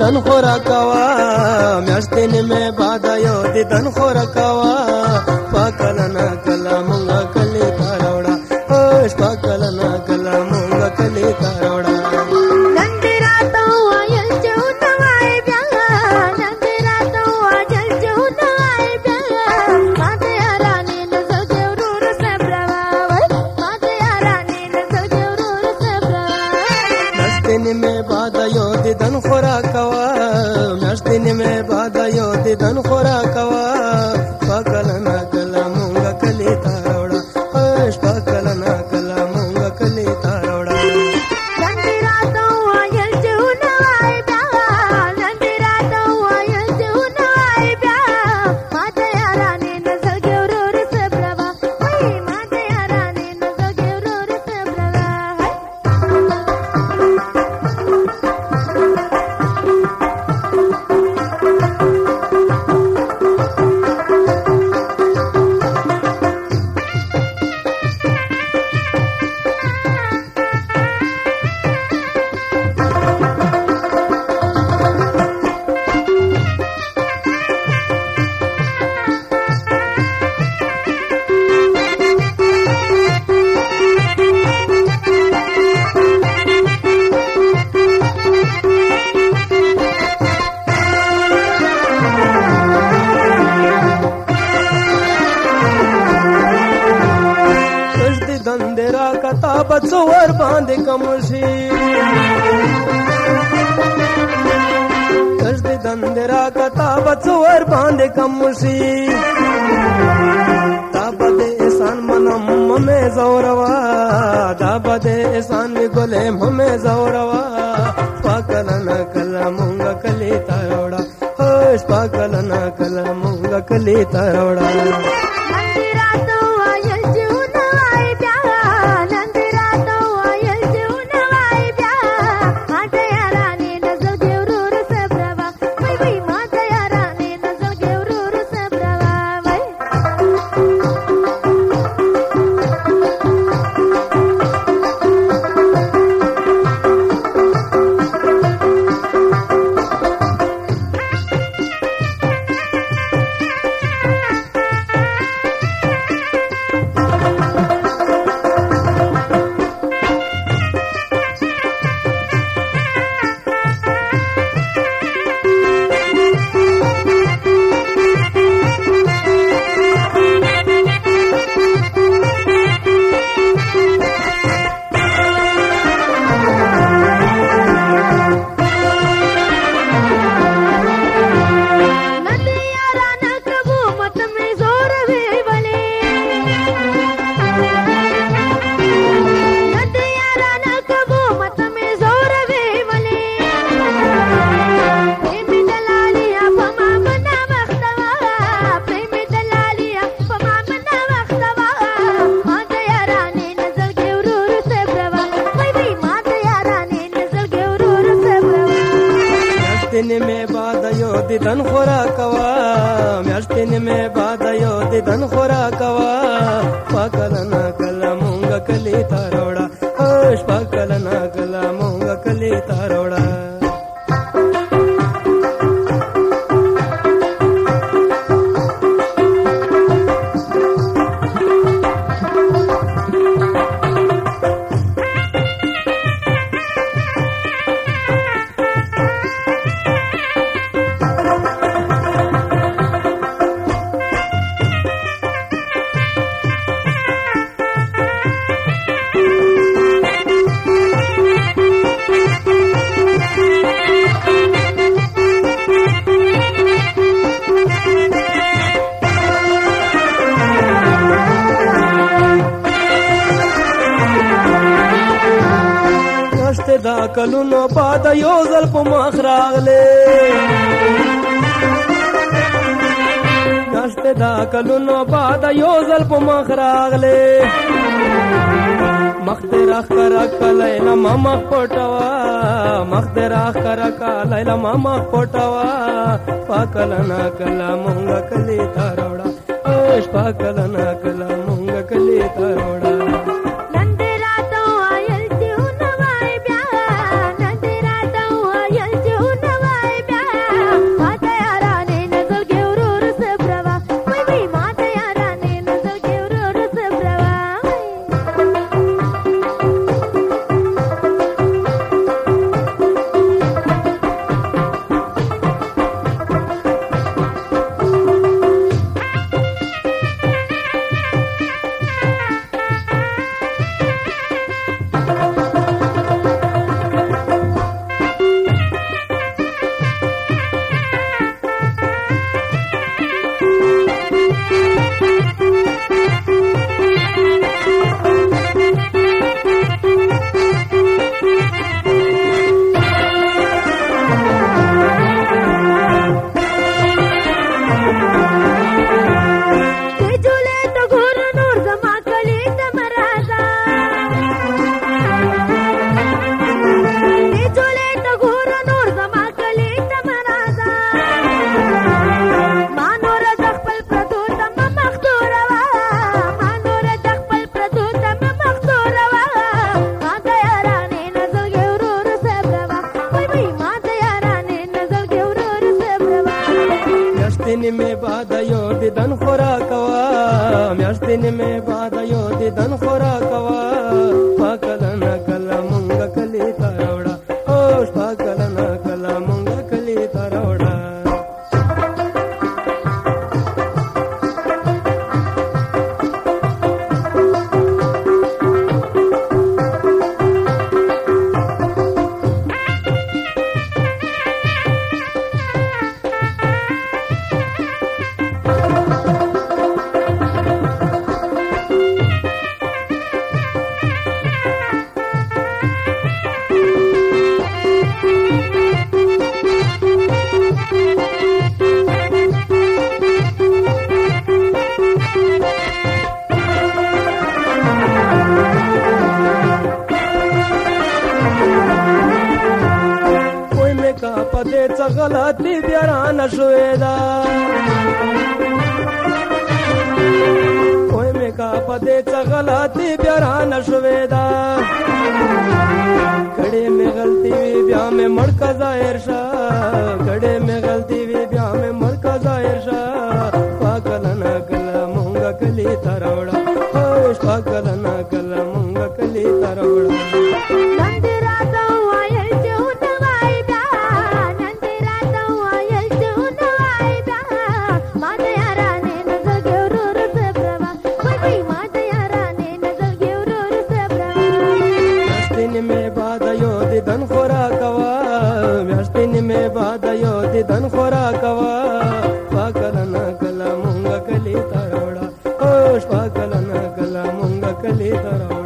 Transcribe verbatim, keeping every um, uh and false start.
دیدن خورا کوا میاشتین میں بعد یو دیدن خورا کوا پاکلنا کلا مونگا کلی تاروڑا اوش پاکلنا کلا مونگا کلی تاروڑا में बाद यो दिदन खोरा कवा मस्तिन में बाद यो दिदन खोरा कवा पकलना कला मूंगा कली तारोड़ा ओश पकलना कला मूंगा कली तारोड़ा दंदेरा कता बचोर बांधे कमसी कसदे दंदेरा कता बचोर बांधे कमसी दाबदे एसान मनम ममे जौरवा दाबदे एसान में गोले ममे जौरवा पाकलना कला मूंगा कली तारोड़ा होश पाकलना कला मूंगा कली तारोड़ा म्यास्तिन में बाद यो दिदन खोरा कवा म्यास्तिन में बाद यो दिदन खोरा कवा पाकलना कला मूंगा कली तारोड़ा ओश पाकलना कला मूंगा कली तारोड़ा دا کلونو بعد یو ځل په مخ راغله نشته دا کلونو بعد یو ځل په مخ راغله مخدرا کرا کلینا ماما پټوا مخدرا کرا کلینا ماما پټوا پاکلنا کلا مونږ کلی تاروڑا اوش پاکلنا کلا مونږ کلی تاروڑا میاشتنی می باد یو دیدن خورا کوا میاشتنی می باد یو دیدن خورا کوا پاکلنا کلا مونږ کلی تاروړه او پاکلنا کلا مونږ کلی تاروړه پدې څه غلطي بیا رانه شوې ده کوی مې کا پدې څه غلطي بیا رانه شوې ده کړې مې غلطي وي بیا مې مړ کا ظاهر شه کړې مې غلطي وي بیا مې مړ کا ظاهر شه پاکلنا کله مونږ کلی تاروړه اوش پاکلنا کله مونږ کلی تاروړه دن خورا کوا میاشتنی می باد یو دیدن خورا کوا پاکلنا کلا مونږ کلی تاروړه اوش پاکلنا کلا مونږ کلی تاروړه